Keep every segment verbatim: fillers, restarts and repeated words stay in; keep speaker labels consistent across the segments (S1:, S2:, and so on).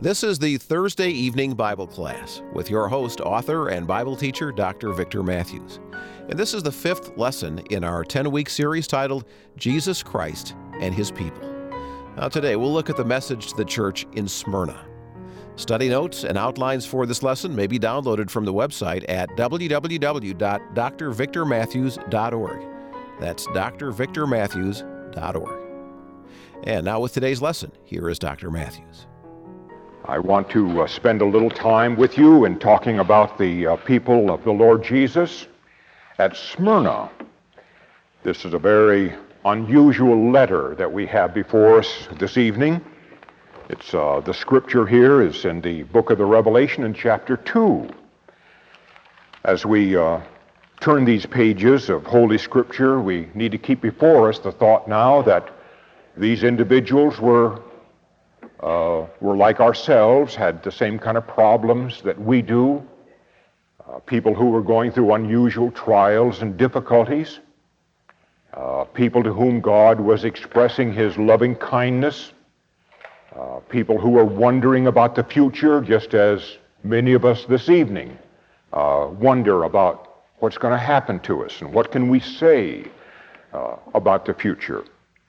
S1: This is the Thursday evening Bible class with your host, author, and Bible teacher, Doctor Victor Matthews. And this is the fifth lesson in our ten-week series titled Jesus Christ and His People. Now today we'll look at the message to the church in Smyrna. Study notes and outlines for this lesson may be downloaded from the website at w w w dot d r victor matthews dot org. That's d r victor matthews dot org. And now with today's lesson, here is Doctor Matthews.
S2: I want to uh, spend a little time with you in talking about the uh, people of the Lord Jesus at Smyrna. This is a very unusual letter that we have before us this evening. It's uh, the scripture here is in the book of the Revelation in chapter two. As we uh, turn these pages of Holy Scripture, we need to keep before us the thought now that these individuals were Uh, were like ourselves, had the same kind of problems that we do, uh, people who were going through unusual trials and difficulties, uh, people to whom God was expressing His loving kindness, uh, people who were wondering about the future, just as many of us this evening uh, wonder about what's going to happen to us and what can we say uh, about the future.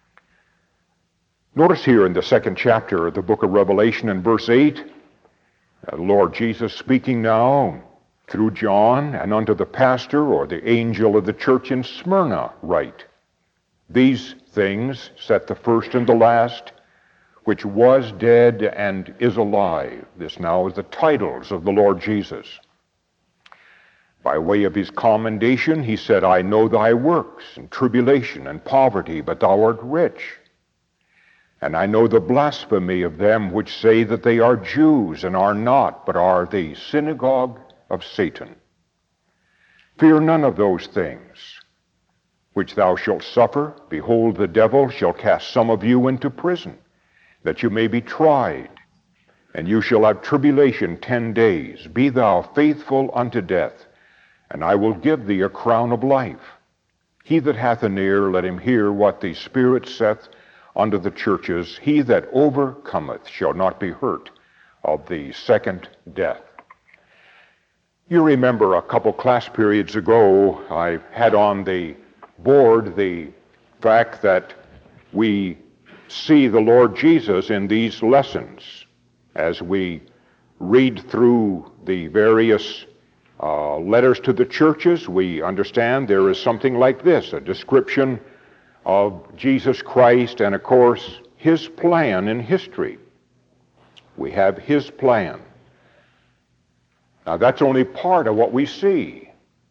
S2: Notice here in the second chapter of the book of Revelation in verse eight, uh, Lord Jesus speaking now through John, and unto the pastor or the angel of the church in Smyrna write, these things set the first and the last, which was dead and is alive. This now is the titles of the Lord Jesus. By way of his commendation, he said, I know thy works, and tribulation, and poverty, but thou art rich. And I know the blasphemy of them which say that they are Jews and are not, but are the synagogue of Satan. Fear none of those things which thou shalt suffer. Behold, the devil shall cast some of you into prison, that you may be tried, and you shall have tribulation ten days. Be thou faithful unto death, and I will give thee a crown of life. He that hath an ear, let him hear what the Spirit saith unto the churches. He that overcometh shall not be hurt of the second death. You remember a couple class periods ago, I had on the board the fact that we see the Lord Jesus in these lessons. As we read through the various uh, letters to the churches, we understand there is something like this, a description of Jesus Christ and, of course, His plan in history. We have His plan. Now, that's only part of what we see.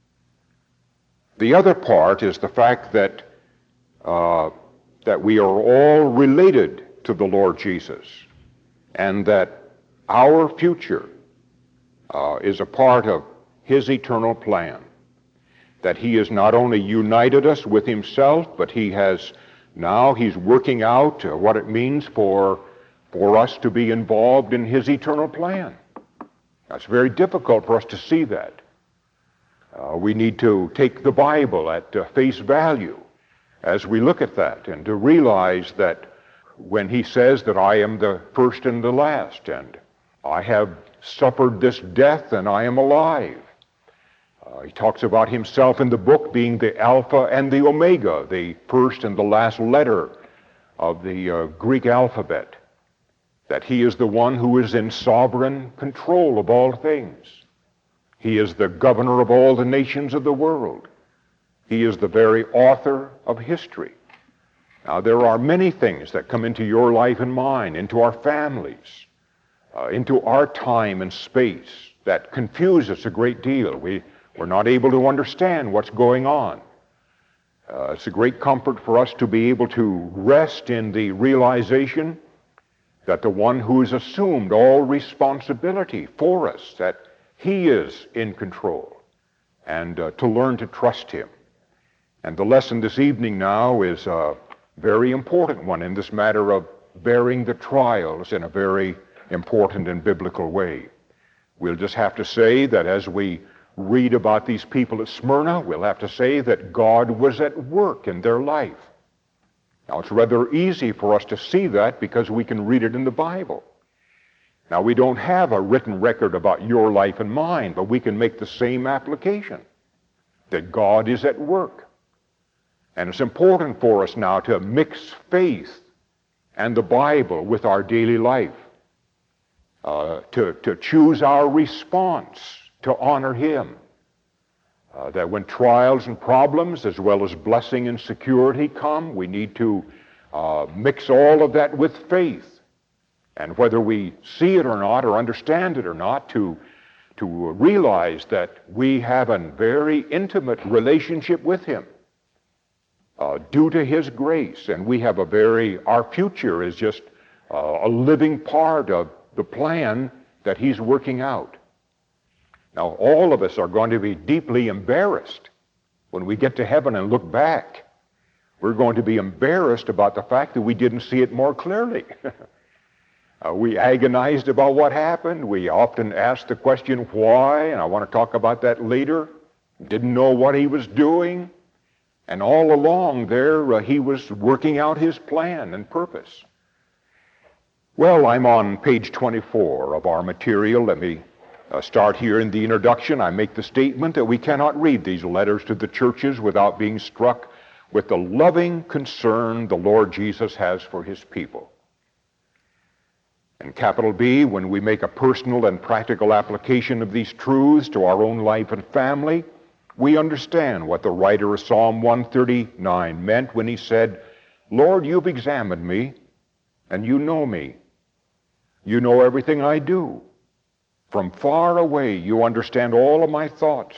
S2: The other part is the fact that uh, that we are all related to the Lord Jesus, and that our future uh, is a part of His eternal plan. That He has not only united us with Himself, but He has now, He's working out uh, what it means for, for us to be involved in His eternal plan. It's very difficult for us to see that. Uh, we need to take the Bible at uh, face value as we look at that, and to realize that when He says that I am the first and the last, and I have suffered this death and I am alive. Uh, he talks about Himself in the book being the Alpha and the Omega, the first and the last letter of the uh, Greek alphabet. That He is the one who is in sovereign control of all things. He is the governor of all the nations of the world. He is the very author of history. Now, there are many things that come into your life and mine, into our families, uh, into our time and space, that confuse us a great deal. We We're not able to understand what's going on. Uh, it's a great comfort for us to be able to rest in the realization that the one who has assumed all responsibility for us, that He is in control, and uh, to learn to trust Him. And the lesson this evening now is a very important one in this matter of bearing the trials in a very important and biblical way. We'll just have to say that as we read about these people at Smyrna, we'll have to say that God was at work in their life. Now, it's rather easy for us to see that because we can read it in the Bible. Now, we don't have a written record about your life and mine, but we can make the same application, that God is at work. And it's important for us now to mix faith and the Bible with our daily life, uh, to, to choose our response to honor Him. Uh, that when trials and problems, as well as blessing and security come, we need to uh, mix all of that with faith. And whether we see it or not, or understand it or not, to, to realize that we have a very intimate relationship with Him uh, due to His grace. And we have a very, our future is just uh, a living part of the plan that He's working out. Now, all of us are going to be deeply embarrassed when we get to heaven and look back. We're going to be embarrassed about the fact that we didn't see it more clearly. Uh, we agonized about what happened. We often asked the question, why? And I want to talk about that later. Didn't know what He was doing. And all along there, uh, He was working out His plan and purpose. Well, I'm on page twenty-four of our material. Let me uh, start here in the introduction. I make the statement that we cannot read these letters to the churches without being struck with the loving concern the Lord Jesus has for His people. And capital B, when we make a personal and practical application of these truths to our own life and family, we understand what the writer of Psalm one thirty-nine meant when he said, Lord, you've examined me, and you know me. You know everything I do. From far away, you understand all of my thoughts.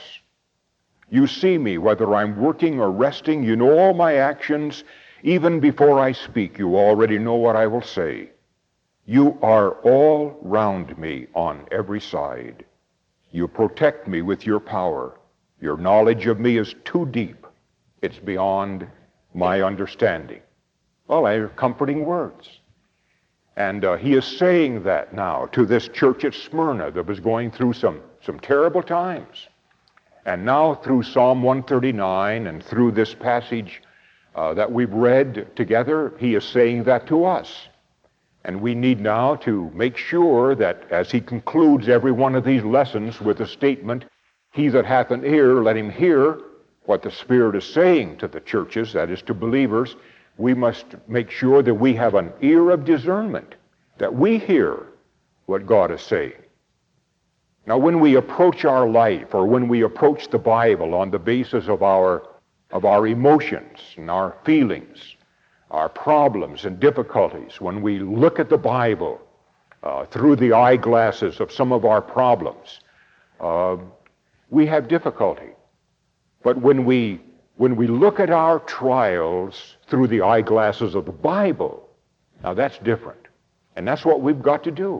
S2: You see me, whether I'm working or resting. You know all my actions. Even before I speak, you already know what I will say. You are all round me on every side. You protect me with your power. Your knowledge of me is too deep. It's beyond my understanding. Well, they're comforting words. And uh, he is saying that now to this church at Smyrna that was going through some, some terrible times. And now through Psalm one thirty-nine and through this passage uh, that we've read together, he is saying that to us. And we need now to make sure that as he concludes every one of these lessons with a statement, he that hath an ear, let him hear what the Spirit is saying to the churches, that is to believers. We must make sure that we have an ear of discernment, that we hear what God is saying. Now, when we approach our life, or when we approach the Bible on the basis of our, of our emotions and our feelings, our problems and difficulties, when we look at the Bible uh, through the eyeglasses of some of our problems, uh, we have difficulty. But when we, when we look at our trials through the eyeglasses of the Bible, now that's different. And that's what we've got to do.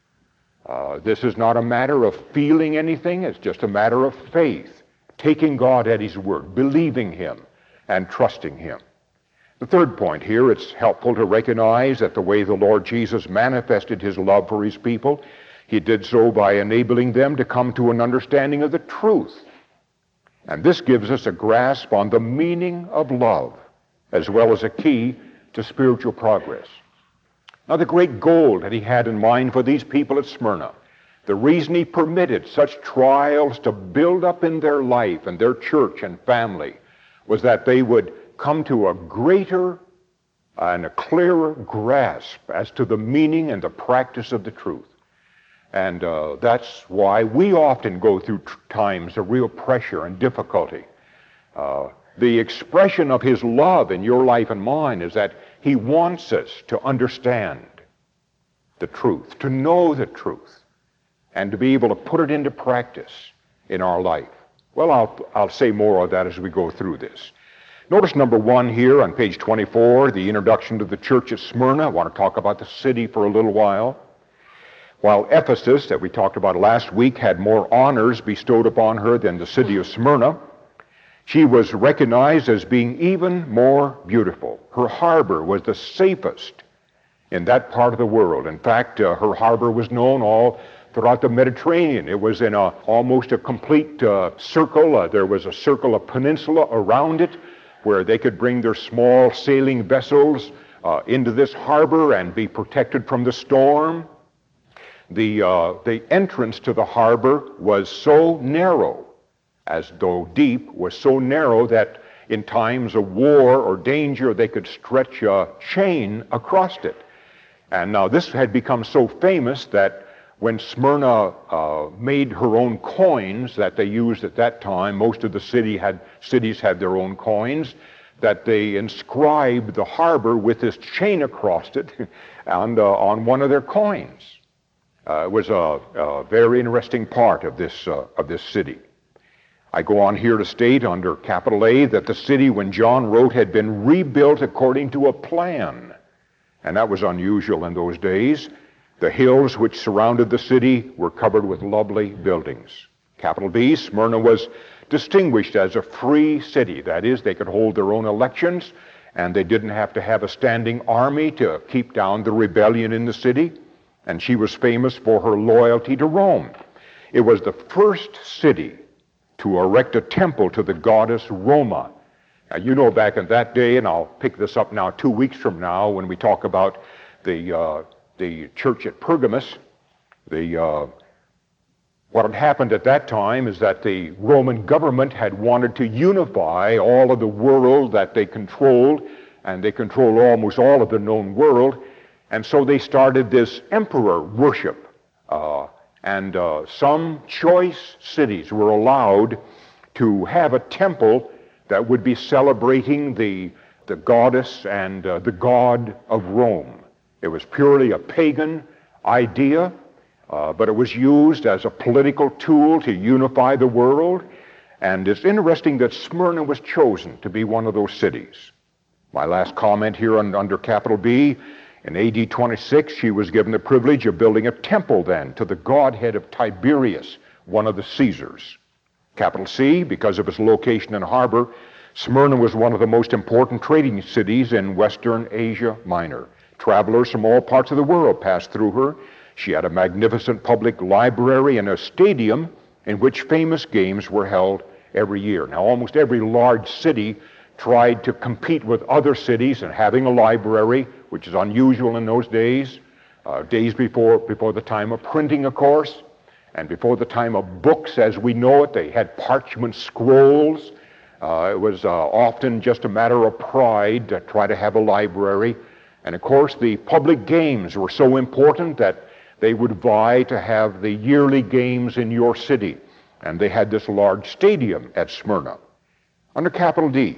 S2: Uh, this is not a matter of feeling anything. It's just a matter of faith, taking God at His word, believing Him, and trusting Him. The third point here, it's helpful to recognize that the way the Lord Jesus manifested His love for His people, He did so by enabling them to come to an understanding of the truth. And this gives us a grasp on the meaning of love, as well as a key to spiritual progress. Now, the great goal that He had in mind for these people at Smyrna, the reason He permitted such trials to build up in their life and their church and family, was that they would come to a greater and a clearer grasp as to the meaning and the practice of the truth. And uh, that's why we often go through tr- times of real pressure and difficulty. Uh, the expression of His love in your life and mine is that He wants us to understand the truth, to know the truth, and to be able to put it into practice in our life. Well, I'll, I'll say more of that as we go through this. Notice number one here on page twenty-four, the introduction to the church at Smyrna. I want to talk about the city for a little while. While Ephesus, that we talked about last week, had more honors bestowed upon her than the city of Smyrna, she was recognized as being even more beautiful. Her harbor was the safest in that part of the world. In fact, uh, her harbor was known all throughout the Mediterranean. It was in a, almost a complete uh, circle. Uh, there was a circle of peninsula around it, where they could bring their small sailing vessels uh, into this harbor and be protected from the storm. The, uh, the entrance to the harbor was so narrow, as though deep, was so narrow that in times of war or danger they could stretch a chain across it. And now this had become so famous that when Smyrna uh, made her own coins that they used at that time, most of the city had, cities had their own coins, that they inscribed the harbor with this chain across it and, uh, on one of their coins. Uh, it was a, a very interesting part of this, uh, of this city. I go on here to state under capital A that the city, when John wrote, had been rebuilt according to a plan. And that was unusual in those days. The hills which surrounded the city were covered with lovely buildings. Capital B, Smyrna was distinguished as a free city. That is, they could hold their own elections, and they didn't have to have a standing army to keep down the rebellion in the city. And she was famous for her loyalty to Rome. It was the first city to erect a temple to the goddess Roma. Now, you know, back in that day, and I'll pick this up now two weeks from now when we talk about the uh, the church at Pergamus, the uh, what had happened at that time is that the Roman government had wanted to unify all of the world that they controlled, and they controlled almost all of the known world, and so they started this emperor worship. Uh, And uh, some choice cities were allowed to have a temple that would be celebrating the, the goddess and uh, the god of Rome. It was purely a pagan idea, uh, but it was used as a political tool to unify the world. And it's interesting that Smyrna was chosen to be one of those cities. My last comment here on, under capital B, in A D twenty-six, she was given the privilege of building a temple then to the godhead of Tiberius, one of the Caesars. Capital C, because of its location and harbor, Smyrna was one of the most important trading cities in Western Asia Minor. Travelers from all parts of the world passed through her. She had a magnificent public library and a stadium in which famous games were held every year. Now, almost every large city tried to compete with other cities in having a library, which is unusual in those days, uh, days before, before the time of printing, of course, and before the time of books as we know it. They had parchment scrolls. Uh, it was uh, often just a matter of pride to try to have a library. And of course, the public games were so important that they would vie to have the yearly games in your city. And they had this large stadium at Smyrna. Under capital D,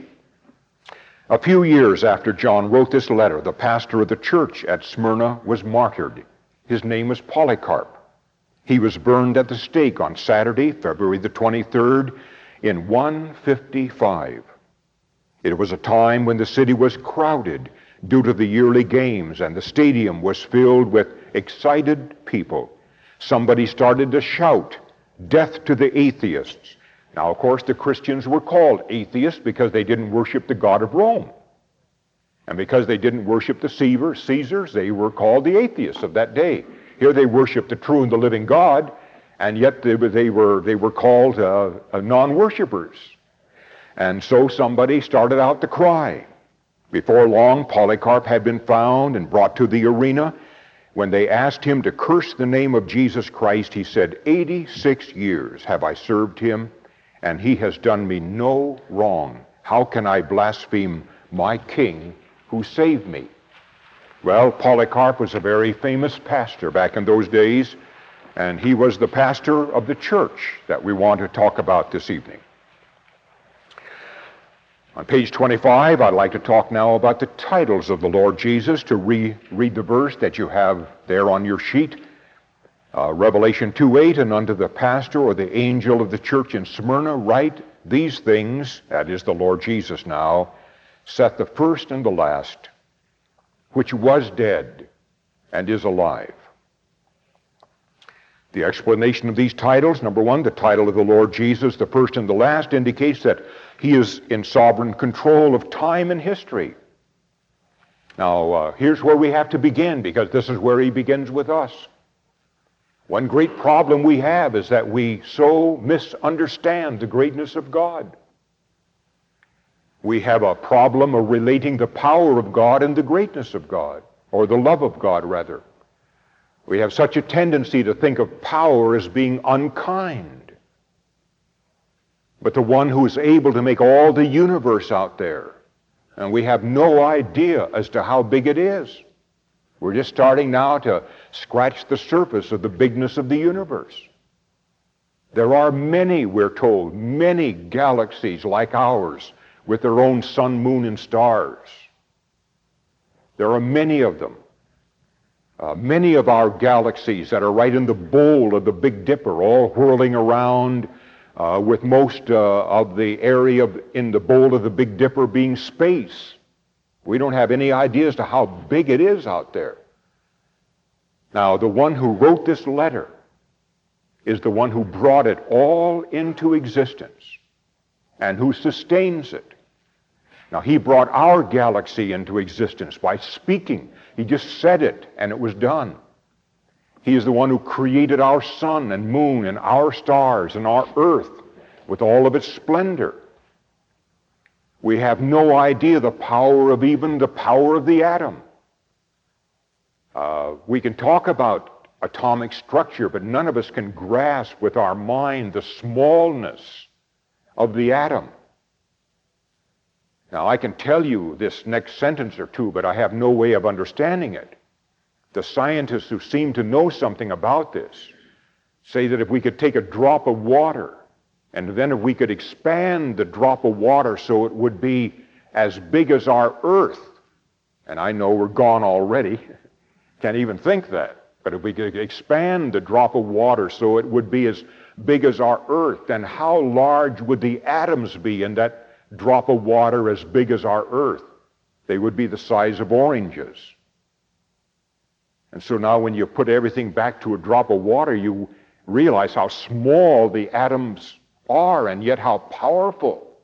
S2: a few years after John wrote this letter, the pastor of the church at Smyrna was martyred. His name was Polycarp. He was burned at the stake on Saturday, February the twenty-third, in one fifty-five. It was a time when the city was crowded due to the yearly games, and the stadium was filled with excited people. Somebody started to shout, "Death to the atheists." Now, of course, the Christians were called atheists because they didn't worship the God of Rome. And because they didn't worship the Caesars, they were called the atheists of that day. Here they worshiped the true and the living God, and yet they were, they were, they were called uh, uh, non-worshipers. And so somebody started out to cry. Before long, Polycarp had been found and brought to the arena. When they asked him to curse the name of Jesus Christ, he said, eighty-six years have I served him, and he has done me no wrong. How can I blaspheme my king who saved me? Well, Polycarp was a very famous pastor back in those days, and he was the pastor of the church that we want to talk about this evening. On page twenty-five, I'd like to talk now about the titles of the Lord Jesus, to re- read the verse that you have there on your sheet. Uh, Revelation two eight, and unto the pastor or the angel of the church in Smyrna write these things, that is the Lord Jesus now, saith the first and the last, which was dead and is alive. The explanation of these titles, number one, the title of the Lord Jesus, the first and the last, indicates that he is in sovereign control of time and history. Now, uh, here's where we have to begin, because this is where he begins with us. One great problem we have is that we so misunderstand the greatness of God. We have a problem of relating the power of God and the greatness of God, or the love of God, rather. We have such a tendency to think of power as being unkind. But the one who is able to make all the universe out there, and we have no idea as to how big it is. We're just starting now to scratch the surface of the bigness of the universe. There are many, we're told, many galaxies like ours with their own sun, moon, and stars. There are many of them. Uh, many of our galaxies that are right in the bowl of the Big Dipper, all whirling around, uh, with most uh, of the area of, in the bowl of the Big Dipper being space. We don't have any idea as to how big it is out there. Now, the one who wrote this letter is the one who brought it all into existence and who sustains it. Now, he brought our galaxy into existence by speaking. He just said it, and it was done. He is the one who created our sun and moon and our stars and our earth with all of its splendor. We have no idea the power of even the power of the atom. Uh, we can talk about atomic structure, but none of us can grasp with our mind the smallness of the atom. Now, I can tell you this next sentence or two, but I have no way of understanding it. The scientists who seem to know something about this say that if we could take a drop of water, and then if we could expand the drop of water so it would be as big as our earth, and I know we're gone already, can't even think that. But if we could expand the drop of water so it would be as big as our earth, then how large would the atoms be in that drop of water as big as our earth? They would be the size of oranges. And so now when you put everything back to a drop of water, you realize how small the atoms are and yet how powerful.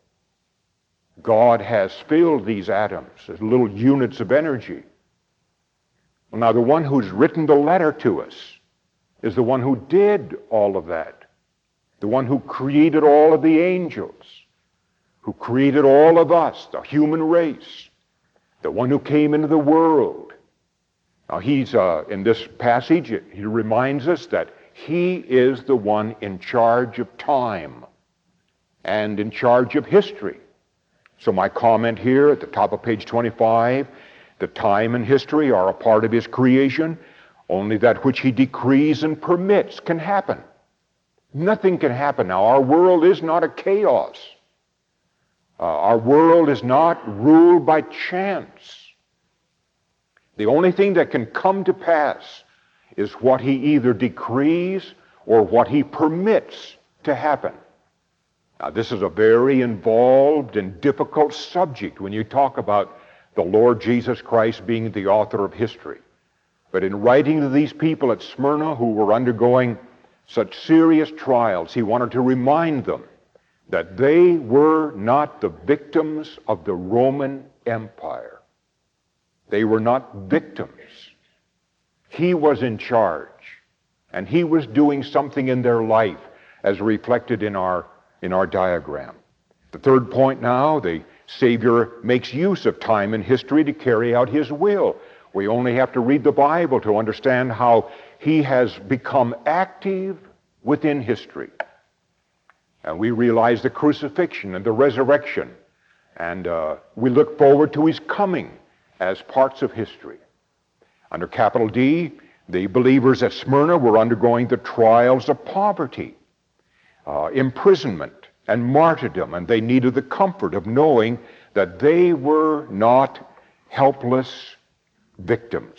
S2: God has filled these atoms as little units of energy. Well, now the one who's written the letter to us is the one who did all of that, the one who created all of the angels, who created all of us, the human race, the one who came into the world. Now he's, uh, in this passage, he reminds us that he is the one in charge of time and in charge of history. So my comment here at the top of page twenty-five, the time and history are a part of his creation. Only that which he decrees and permits can happen. Nothing can happen now. Our world is not a chaos. Uh, our world is not ruled by chance. The only thing that can come to pass is what he either decrees or what he permits to happen. Now, this is a very involved and difficult subject when you talk about the Lord Jesus Christ being the author of history. But in writing to these people at Smyrna who were undergoing such serious trials, he wanted to remind them that they were not the victims of the Roman Empire. They were not victims. He was in charge, and he was doing something in their life as reflected in our, in our diagram. The third point now, the Savior makes use of time and history to carry out his will. We only have to read the Bible to understand how he has become active within history. And we realize the crucifixion and the resurrection, and uh, we look forward to his coming as parts of history. Under capital D, the believers at Smyrna were undergoing the trials of poverty, uh, imprisonment, and martyrdom, and they needed the comfort of knowing that they were not helpless victims.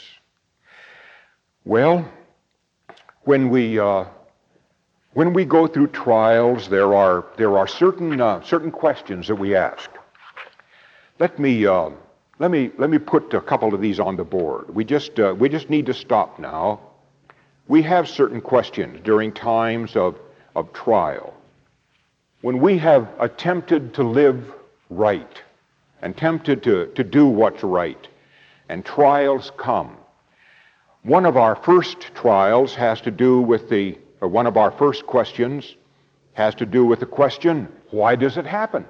S2: Well, when we uh, when we go through trials, there are there are certain uh, certain questions that we ask. Let me uh, let me let me put a couple of these on the board. We just uh, we just need to stop now. We have certain questions during times of of trial. When we have attempted to live right and tempted to, to do what's right, and trials come, one of our first trials has to do with the, or one of our first questions has to do with the question, why does it happen?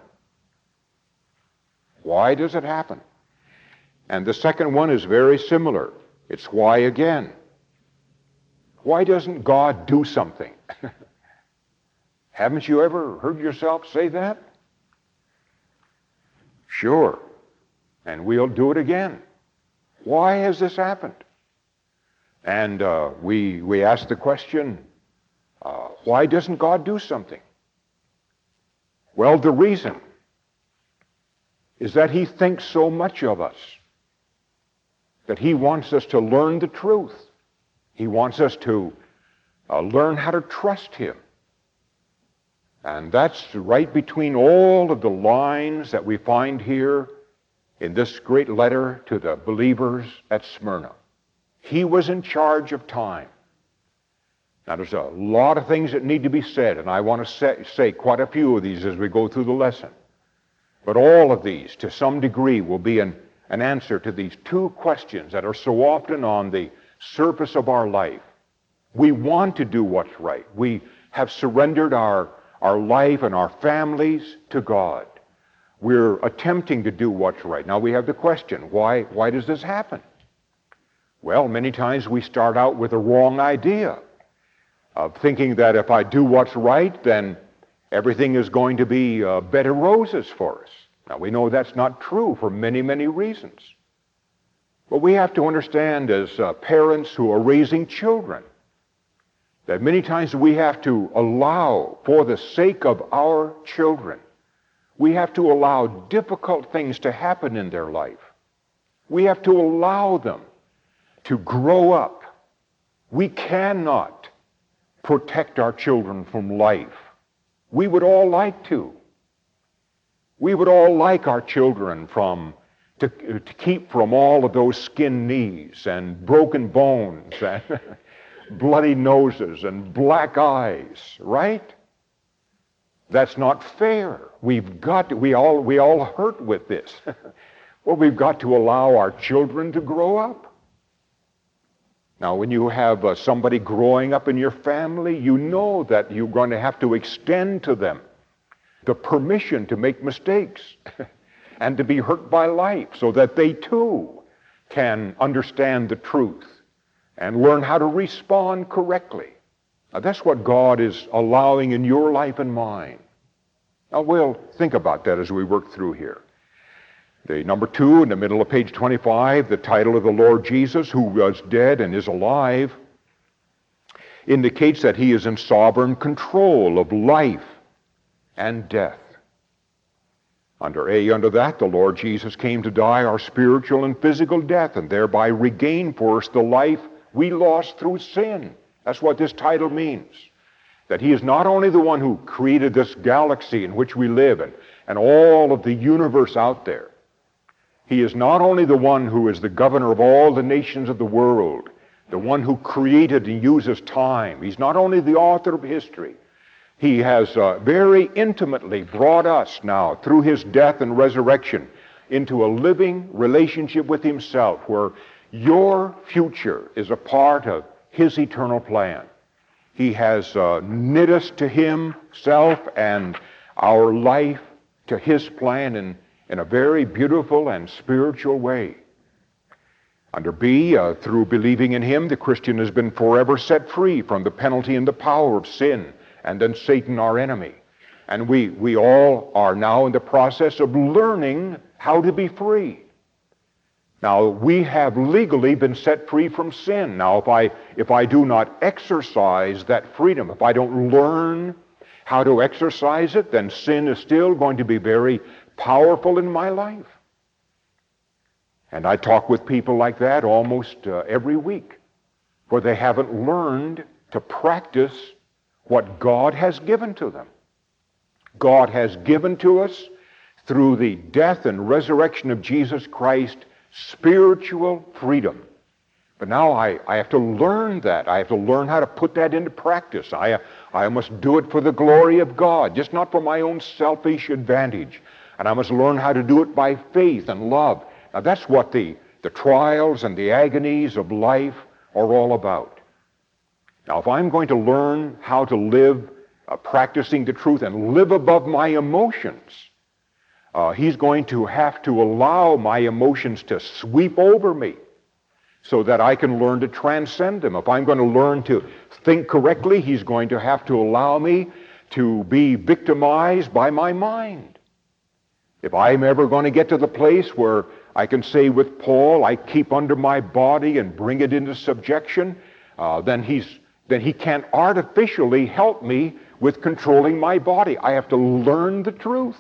S2: Why does it happen? And the second one is very similar. It's why again? Why doesn't God do something? Haven't you ever heard yourself say that? Sure. And we'll do it again. Why has this happened? And uh, we, we ask the question, uh, why doesn't God do something? Well, the reason is that He thinks so much of us, that He wants us to learn the truth. He wants us to uh, learn how to trust Him. And that's right between all of the lines that we find here in this great letter to the believers at Smyrna. He was in charge of time. Now, there's a lot of things that need to be said, and I want to say, say quite a few of these as we go through the lesson. But all of these, to some degree, will be an, an answer to these two questions that are so often on the surface of our life. We want to do what's right. We have surrendered our, our life and our families to God. We're attempting to do what's right. Now we have the question, why, why does this happen? Well, many times we start out with a wrong idea of thinking that if I do what's right, then everything is going to be uh, bed of roses for us. Now we know that's not true for many, many reasons. But we have to understand as uh, parents who are raising children that many times we have to allow, for the sake of our children, we have to allow difficult things to happen in their life. We have to allow them to grow up. We cannot protect our children from life. We would all like to. We would all like our children from to, to keep from all of those skinned knees and broken bones and bloody noses and black eyes, right? That's not fair. We've got to, we all we all hurt with this. Well, we've got to allow our children to grow up. Now, when you have uh, somebody growing up in your family, you know that you're going to have to extend to them the permission to make mistakes and to be hurt by life so that they too can understand the truth and learn how to respond correctly. Now, that's what God is allowing in your life and mine. Now, we'll think about that as we work through here. The number two, in the middle of page twenty-five, the title of the Lord Jesus, who was dead and is alive, indicates that He is in sovereign control of life and death. Under A, under that, the Lord Jesus came to die our spiritual and physical death and thereby regain for us the life we lost through sin. That's what this title means. That He is not only the one who created this galaxy in which we live and, and all of the universe out there. He is not only the one who is the governor of all the nations of the world, the one who created and uses time. He's not only the author of history. He has uh, very intimately brought us now, through His death and resurrection, into a living relationship with Himself, where your future is a part of His eternal plan. He has uh, knit us to Himself and our life to His plan in, in a very beautiful and spiritual way. Under B, uh, through believing in Him, the Christian has been forever set free from the penalty and the power of sin, and then Satan, our enemy. And we, we all are now in the process of learning how to be free. Now, we have legally been set free from sin. Now, if I, if I do not exercise that freedom, if I don't learn how to exercise it, then sin is still going to be very powerful in my life. And I talk with people like that almost uh, every week, where they haven't learned to practice what God has given to them. God has given to us, through the death and resurrection of Jesus Christ, spiritual freedom. But now I, I have to learn that. I have to learn how to put that into practice. I, I must do it for the glory of God, just not for my own selfish advantage. And I must learn how to do it by faith and love. Now that's what the, the trials and the agonies of life are all about. Now if I'm going to learn how to live uh, practicing the truth and live above my emotions, uh, He's going to have to allow my emotions to sweep over me so that I can learn to transcend them. If I'm going to learn to think correctly, He's going to have to allow me to be victimized by my mind. If I'm ever going to get to the place where I can say with Paul, I keep under my body and bring it into subjection, uh, then he's then he can't artificially help me with controlling my body. I have to learn the truth.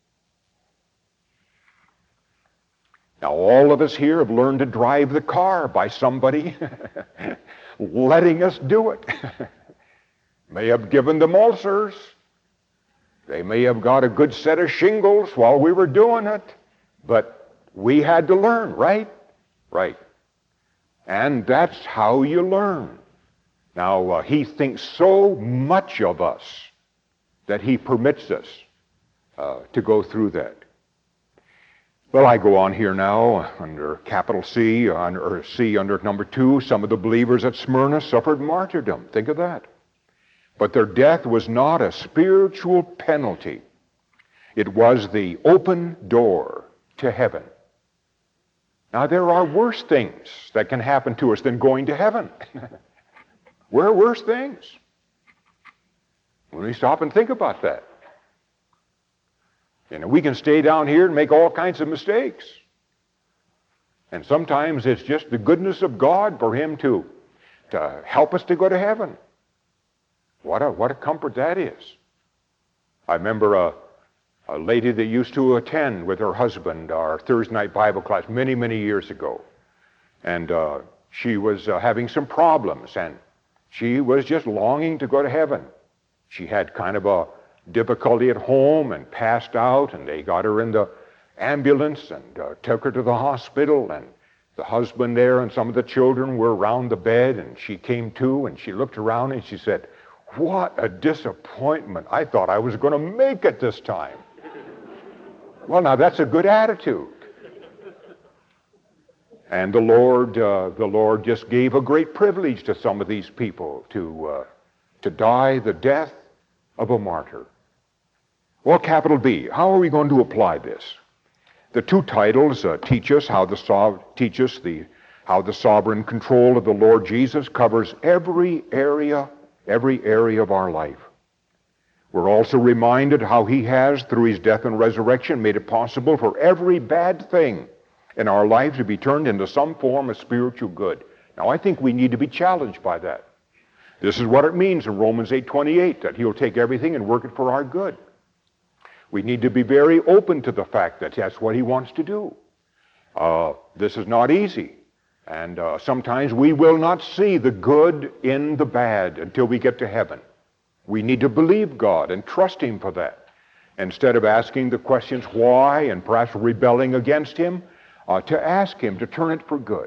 S2: Now, all of us here have learned to drive the car by somebody letting us do it. May have given them ulcers. They may have got a good set of shingles while we were doing it. But we had to learn, right? Right. And that's how you learn. Now, uh, He thinks so much of us that He permits us uh, to go through that. Well, I go on here now under capital C, or C under number two. Some of the believers at Smyrna suffered martyrdom. Think of that. But their death was not a spiritual penalty. It was the open door to heaven. Now, there are worse things that can happen to us than going to heaven. There are worse things. When we stop and think about that. You know, we can stay down here and make all kinds of mistakes. And sometimes it's just the goodness of God for Him to, to help us to go to heaven. What a, what a comfort that is. I remember a, a lady that used to attend with her husband our Thursday night Bible class many, many years ago. And uh, she was uh, having some problems, and she was just longing to go to heaven. She had kind of a difficulty at home and passed out, and they got her in the ambulance and uh, took her to the hospital, and the husband there and some of the children were around the bed, and she came to, and she looked around and she said, "What a disappointment. I thought I was going to make it this time." Well, now that's a good attitude. And the Lord, uh, the Lord just gave a great privilege to some of these people to, uh, to die the death of a martyr. Well, capital B, how are we going to apply this? The two titles uh, teach us how the so- teach us the how the sovereign control of the Lord Jesus covers every area, every area of our life. We're also reminded how He has, through His death and resurrection, made it possible for every bad thing in our life to be turned into some form of spiritual good. Now, I think we need to be challenged by that. This is what it means in Romans eight twenty-eight, that He'll take everything and work it for our good. We need to be very open to the fact that that's what He wants to do. Uh, this is not easy. And uh, sometimes we will not see the good in the bad until we get to heaven. We need to believe God and trust Him for that. Instead of asking the questions why and perhaps rebelling against Him, uh, to ask Him to turn it for good.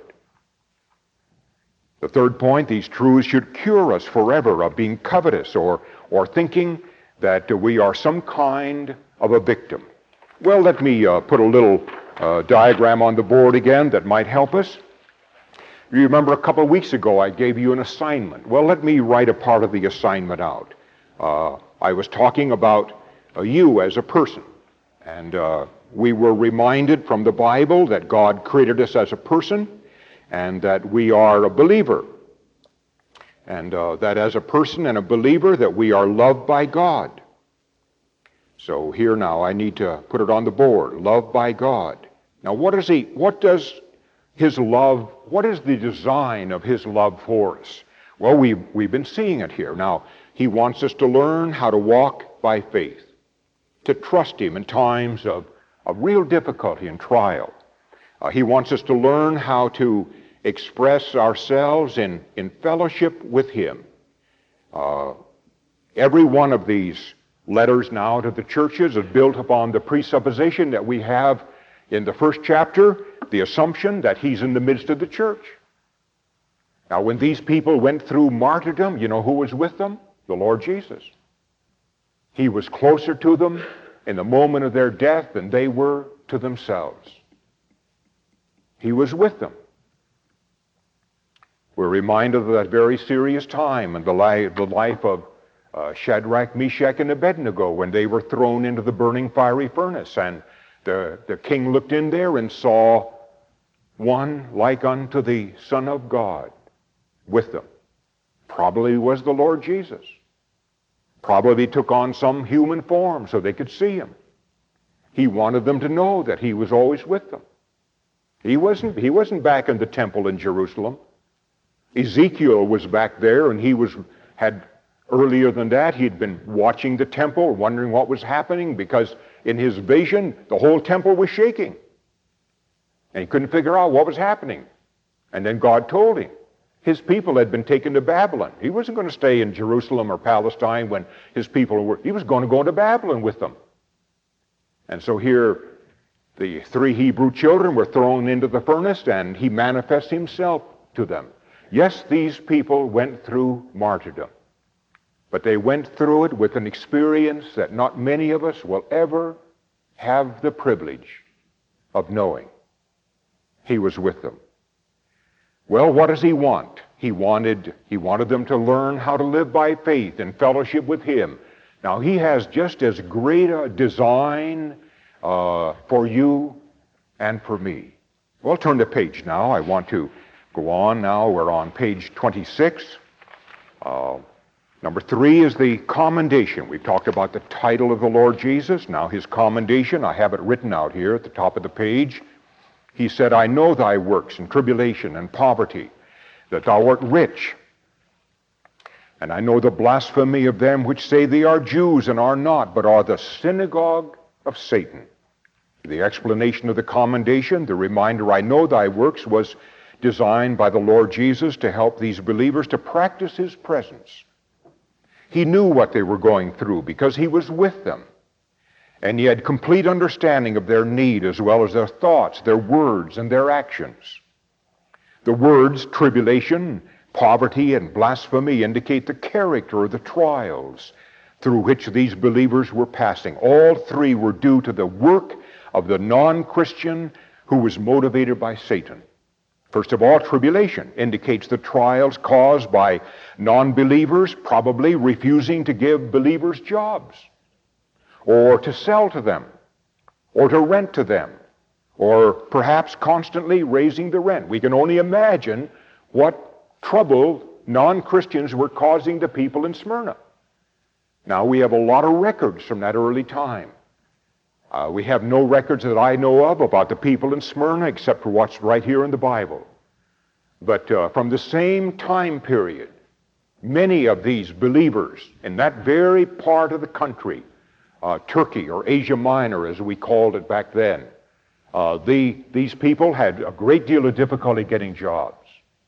S2: The third point, these truths should cure us forever of being covetous or, or thinking that uh, we are some kind of a victim. Well, let me uh, put a little uh, diagram on the board again that might help us. You remember a couple of weeks ago I gave you an assignment. Well, let me write a part of the assignment out. Uh, I was talking about uh, you as a person. And uh, we were reminded from the Bible that God created us as a person and that we are a believer. And uh, that as a person and a believer that we are loved by God. So here now I need to put it on the board. Loved by God. Now what is he, what does His love, what is the design of His love for us? Well, we, we've been seeing it here. Now, He wants us to learn how to walk by faith, to trust Him in times of, of real difficulty and trial. Uh, he wants us to learn how to express ourselves in, in fellowship with Him. Uh, every one of these letters now to the churches is built upon the presupposition that we have in the first chapter the assumption that He's in the midst of the church. Now, when these people went through martyrdom, you know who was with them? The Lord Jesus. He was closer to them in the moment of their death than they were to themselves. He was with them. We're reminded of that very serious time in the life, the life of uh, Shadrach, Meshach, and Abednego when they were thrown into the burning fiery furnace. And the, the king looked in there and saw one like unto the Son of God with them. Probably was the Lord Jesus. Probably took on some human form so they could see him. He wanted them to know that he was always with them. He wasn't, he wasn't back in the temple in Jerusalem. Ezekiel was back there, and he was had earlier than that, he'd been watching the temple, wondering what was happening, because in his vision, the whole temple was shaking. And he couldn't figure out what was happening. And then God told him. His people had been taken to Babylon. He wasn't going to stay in Jerusalem or Palestine when his people were, he was going to go to Babylon with them. And so here, the three Hebrew children were thrown into the furnace, and he manifests himself to them. Yes, these people went through martyrdom, but they went through it with an experience that not many of us will ever have the privilege of knowing. He was with them. Well, what does he want? He wanted, he wanted them to learn how to live by faith and fellowship with him. Now, he has just as great a design uh, for you and for me. Well, turn the page now. I want to go on now. We're on page twenty-six. Uh, number three is the commendation. We've talked about the title of the Lord Jesus. Now, his commendation, I have it written out here at the top of the page. He said, I know thy works and tribulation and poverty, that thou art rich. And I know the blasphemy of them which say they are Jews and are not, but are the synagogue of Satan. The explanation of the commendation, the reminder, I know thy works, was designed by the Lord Jesus to help these believers to practice his presence. He knew what they were going through because he was with them. And he had complete understanding of their need as well as their thoughts, their words, and their actions. The words tribulation, poverty, and blasphemy indicate the character of the trials through which these believers were passing. All three were due to the work of the non-Christian who was motivated by Satan. First of all, tribulation indicates the trials caused by non-believers probably refusing to give believers jobs, or to sell to them, or to rent to them, or perhaps constantly raising the rent. We can only imagine what trouble non-Christians were causing the people in Smyrna. Now, we have a lot of records from that early time. Uh, we have no records that I know of about the people in Smyrna except for what's right here in the Bible. But uh, from the same time period, many of these believers in that very part of the country, Uh, Turkey, or Asia Minor as we called it back then. Uh, the, these people had a great deal of difficulty getting jobs.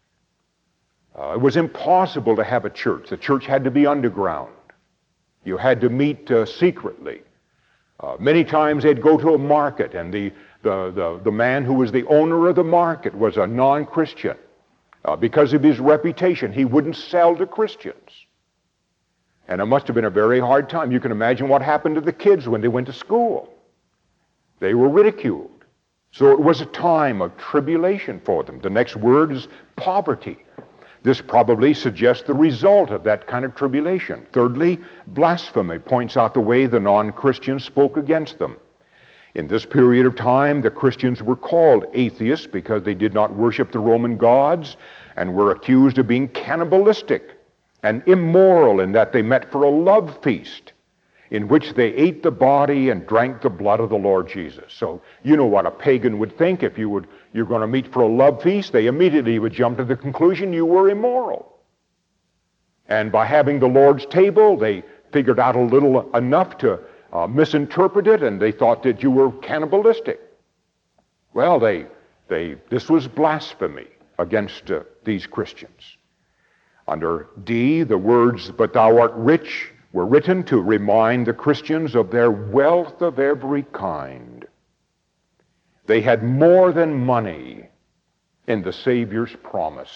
S2: Uh, it was impossible to have a church. The church had to be underground. You had to meet uh, secretly. Uh, many times they'd go to a market, and the, the, the, the man who was the owner of the market was a non-Christian. Uh, because of his reputation, he wouldn't sell to Christians. And it must have been a very hard time. You can imagine what happened to the kids when they went to school. They were ridiculed. So it was a time of tribulation for them. The next word is poverty. This probably suggests the result of that kind of tribulation. Thirdly, blasphemy points out the way the non-Christians spoke against them. In this period of time, the Christians were called atheists because they did not worship the Roman gods and were accused of being cannibalistic and immoral in that they met for a love feast in which they ate the body and drank the blood of the Lord Jesus. So you know what a pagan would think if you would, you're going to meet for a love feast. They immediately would jump to the conclusion you were immoral. And by having the Lord's table, they figured out a little enough to uh, misinterpret it, and they thought that you were cannibalistic. Well, they, they, this was blasphemy against uh, these Christians. Under D, the words, but thou art rich, were written to remind the Christians of their wealth of every kind. They had more than money in the Savior's promise,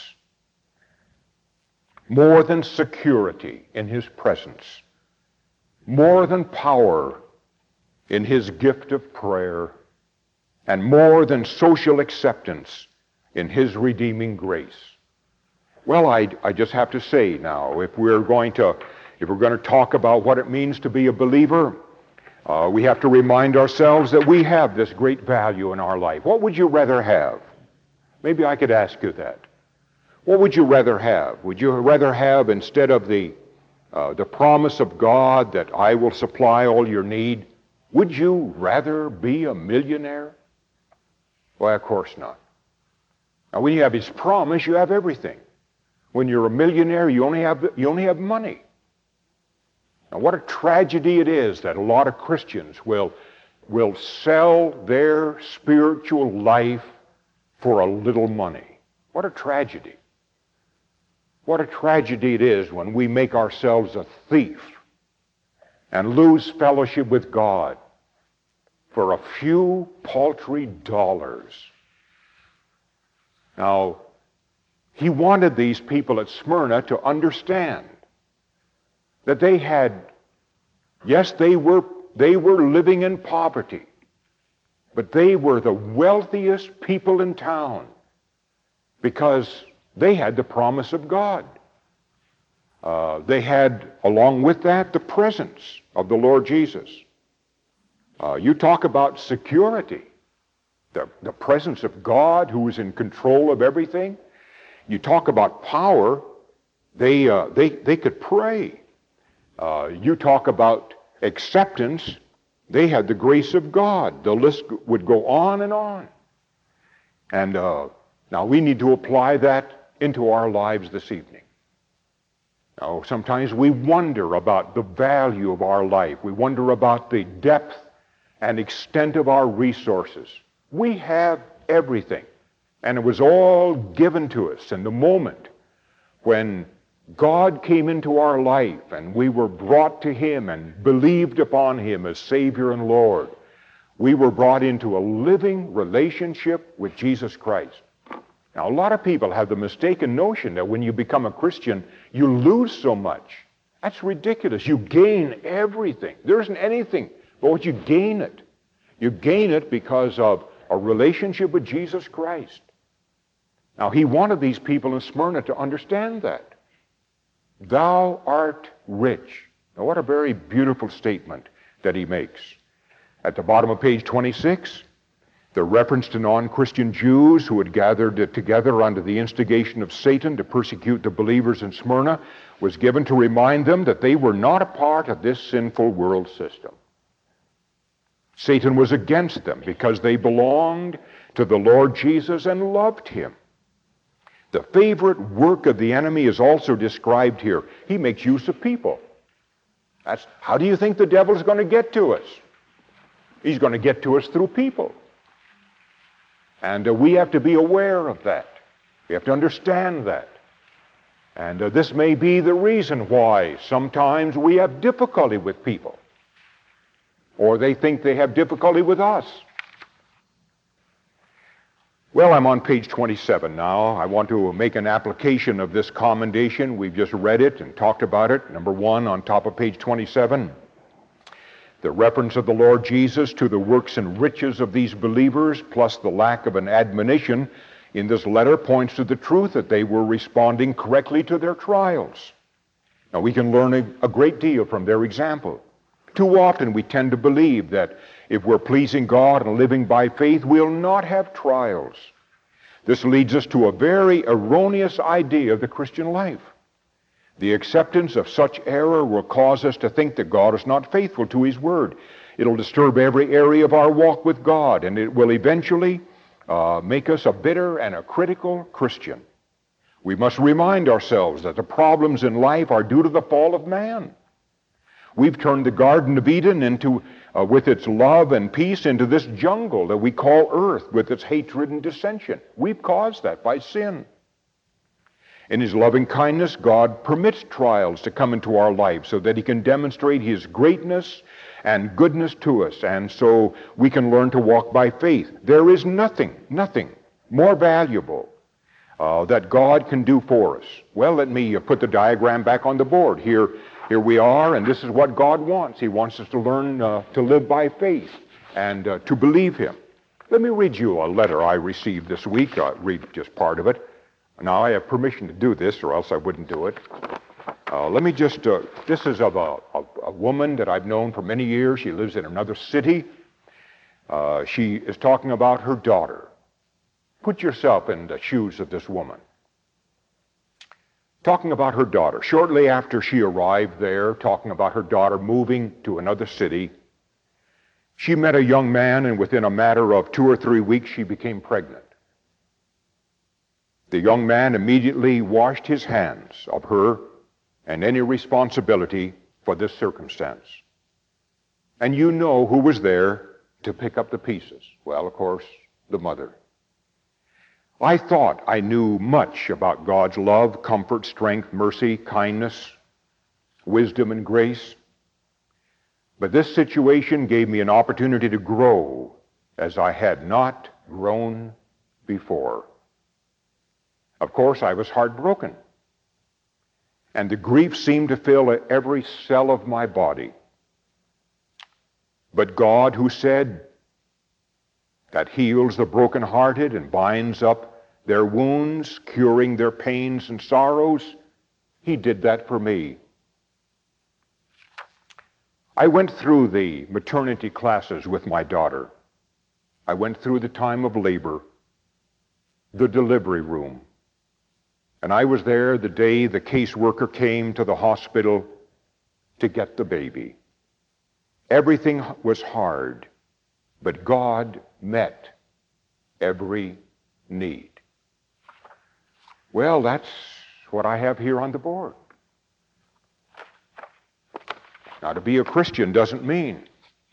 S2: more than security in his presence, more than power in his gift of prayer, and more than social acceptance in his redeeming grace. Well, I, I just have to say now, if we're going to, if we're going to talk about what it means to be a believer, uh, we have to remind ourselves that we have this great value in our life. What would you rather have? Maybe I could ask you that. What would you rather have? Would you rather have, instead of the, uh, the promise of God that I will supply all your need, would you rather be a millionaire? Why, of course not. Now, when you have His promise, you have everything. When you're a millionaire, you only have, you only have money. Now, what a tragedy it is that a lot of Christians will, will sell their spiritual life for a little money. What a tragedy. What a tragedy it is when we make ourselves a thief and lose fellowship with God for a few paltry dollars. Now, he wanted these people at Smyrna to understand that they had, yes, they were, they were living in poverty, but they were the wealthiest people in town because they had the promise of God. Uh, they had, along with that, the presence of the Lord Jesus. Uh, you talk about security, the, the presence of God who is in control of everything. You talk about power, they, uh, they, they could pray. Uh, you talk about acceptance, they had the grace of God. The list would go on and on. And uh, now we need to apply that into our lives this evening. Now, sometimes we wonder about the value of our life. We wonder about the depth and extent of our resources. We have everything. And it was all given to us in the moment when God came into our life and we were brought to Him and believed upon Him as Savior and Lord. We were brought into a living relationship with Jesus Christ. Now, a lot of people have the mistaken notion that when you become a Christian, you lose so much. That's ridiculous. You gain everything. There isn't anything but what you gain it. You gain it because of a relationship with Jesus Christ. Now, he wanted these people in Smyrna to understand that. Thou art rich. Now, what a very beautiful statement that he makes. At the bottom of page twenty-six, the reference to non-Christian Jews who had gathered together under the instigation of Satan to persecute the believers in Smyrna was given to remind them that they were not a part of this sinful world system. Satan was against them because they belonged to the Lord Jesus and loved Him. The favorite work of the enemy is also described here. He makes use of people. That's, how do you think the devil's going to get to us? He's going to get to us through people. And uh, we have to be aware of that. We have to understand that. And uh, this may be the reason why sometimes we have difficulty with people. Or they think they have difficulty with us. Well, I'm on page twenty-seven now. I want to make an application of this commendation. We've just read it and talked about it. Number one, on top of page twenty-seven. The reference of the Lord Jesus to the works and riches of these believers, plus the lack of an admonition in this letter, points to the truth that they were responding correctly to their trials. Now, we can learn a, a great deal from their example. Too often we tend to believe that if we're pleasing God and living by faith, we'll not have trials. This leads us to a very erroneous idea of the Christian life. The acceptance of such error will cause us to think that God is not faithful to His Word. It'll disturb every area of our walk with God, and it will eventually uh, make us a bitter and a critical Christian. We must remind ourselves that the problems in life are due to the fall of man. We've turned the Garden of Eden into, uh, with its love and peace, into this jungle that we call earth with its hatred and dissension. We've caused that by sin. In His loving kindness, God permits trials to come into our lives so that He can demonstrate His greatness and goodness to us, and so we can learn to walk by faith. There is nothing, nothing more valuable uh, that God can do for us. Well, let me uh, put the diagram back on the board. Here, here we are, and this is what God wants. He wants us to learn uh, to live by faith and uh, to believe Him. Let me read you a letter I received this week. I'll read just part of it. Now, I have permission to do this, or else I wouldn't do it. Uh, let me just, uh, this is of a, a, a woman that I've known for many years. She lives in another city. Uh, she is talking about her daughter. Put yourself in the shoes of this woman. Talking about her daughter. Shortly after she arrived there, talking about her daughter moving to another city, she met a young man, and within a matter of two or three weeks, she became pregnant. The young man immediately washed his hands of her and any responsibility for this circumstance. And you know who was there to pick up the pieces. Well, of course, the mother. I thought I knew much about God's love, comfort, strength, mercy, kindness, wisdom, and grace. But this situation gave me an opportunity to grow as I had not grown before. Of course, I was heartbroken. And the grief seemed to fill every cell of my body. But God, who said that heals the brokenhearted and binds up their wounds, curing their pains and sorrows, He did that for me. I went through the maternity classes with my daughter. I went through the time of labor, the delivery room. And I was there the day the caseworker came to the hospital to get the baby. Everything was hard, but God met every need. Well, that's what I have here on the board. Now, to be a Christian doesn't mean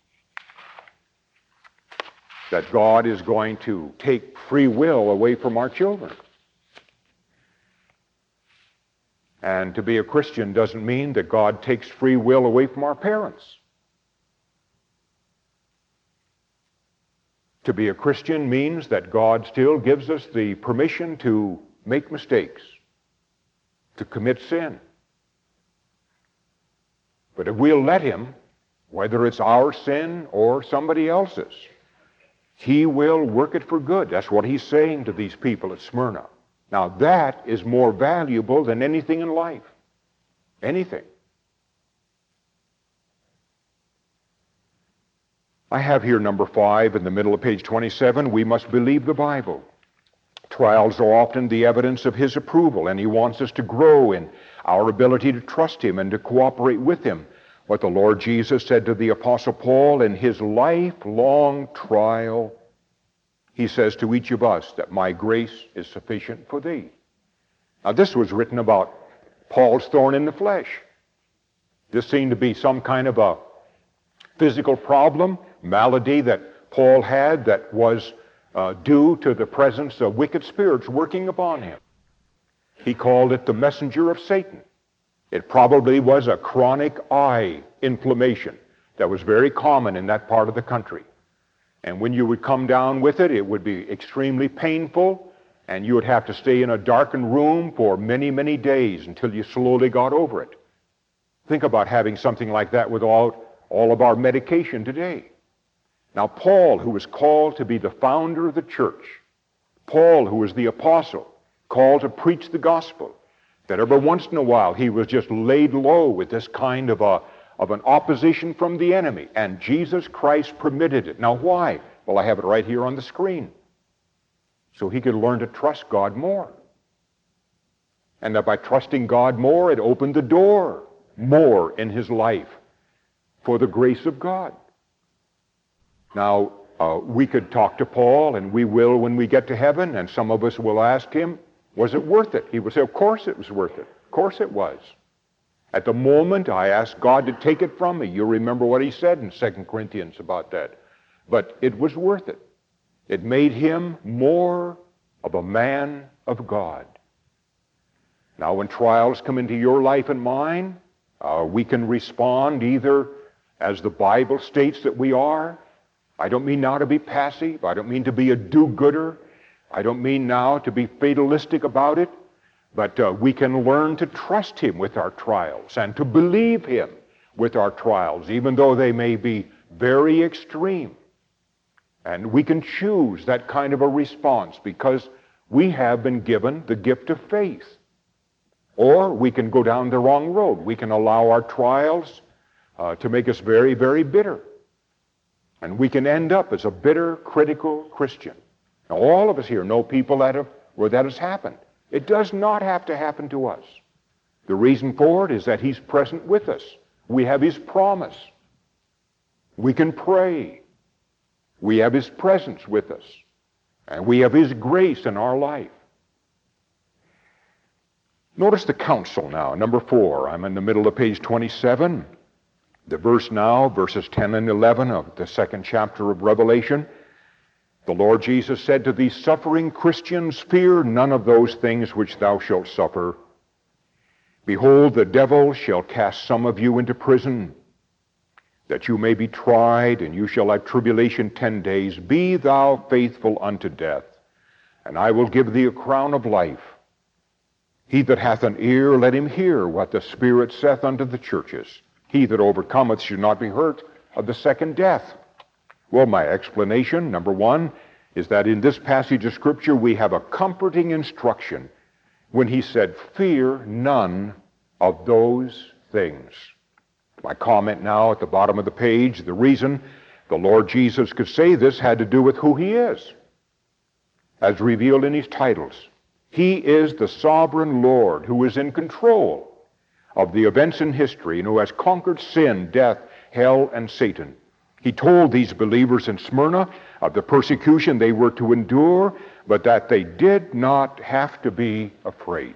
S2: that God is going to take free will away from our children. And to be a Christian doesn't mean that God takes free will away from our parents. To be a Christian means that God still gives us the permission to make mistakes, to commit sin. But if we'll let Him, whether it's our sin or somebody else's, He will work it for good. That's what He's saying to these people at Smyrna. Now that is more valuable than anything in life. Anything. I have here number five in the middle of page twenty-seven. We must believe the Bible. Trials are often the evidence of His approval, and He wants us to grow in our ability to trust Him and to cooperate with Him. What the Lord Jesus said to the Apostle Paul in his lifelong trial, He says to each of us that my grace is sufficient for thee. Now this was written about Paul's thorn in the flesh. This seemed to be some kind of a physical problem, malady that Paul had that was uh, due to the presence of wicked spirits working upon him. He called it the messenger of Satan. It probably was a chronic eye inflammation that was very common in that part of the country. And when you would come down with it, it would be extremely painful, and you would have to stay in a darkened room for many, many days until you slowly got over it. Think about having something like that without all of our medication today. Now, Paul, who was called to be the founder of the church, Paul, who was the apostle, called to preach the gospel, that every once in a while he was just laid low with this kind of a of an opposition from the enemy, and Jesus Christ permitted it. Now why? Well, I have it right here on the screen. So he could learn to trust God more. And that by trusting God more, it opened the door more in his life for the grace of God. Now, uh, we could talk to Paul, and we will when we get to heaven, and some of us will ask him, was it worth it? He would say, of course it was worth it. Of course it was. At the moment I asked God to take it from me, you remember what he said in Second Corinthians about that. But it was worth it. It made him more of a man of God. Now when trials come into your life and mine, uh, we can respond either as the Bible states that we are. I don't mean now to be passive. I don't mean to be a do-gooder. I don't mean now to be fatalistic about it. But uh, we can learn to trust him with our trials and to believe him with our trials, even though they may be very extreme. And we can choose that kind of a response because we have been given the gift of faith. Or we can go down the wrong road. We can allow our trials uh, to make us very, very bitter. And we can end up as a bitter, critical Christian. Now, all of us here know people that have, where that has happened. It does not have to happen to us. The reason for it is that He's present with us. We have His promise. We can pray. We have His presence with us. And we have His grace in our life. Notice the counsel now, number four. I'm in the middle of page twenty-seven. The verse now, verses ten and eleven of the second chapter of Revelation. The Lord Jesus said to these suffering Christians, "Fear none of those things which thou shalt suffer. Behold, the devil shall cast some of you into prison, that you may be tried, and you shall have tribulation ten days. Be thou faithful unto death, and I will give thee a crown of life. He that hath an ear, let him hear what the Spirit saith unto the churches. He that overcometh shall not be hurt of the second death." Well, my explanation, number one, is that in this passage of Scripture we have a comforting instruction when He said, "Fear none of those things." My comment now at the bottom of the page, the reason the Lord Jesus could say this had to do with who He is, as revealed in His titles. He is the sovereign Lord who is in control of the events in history and who has conquered sin, death, hell, and Satan. He told these believers in Smyrna of the persecution they were to endure, but that they did not have to be afraid.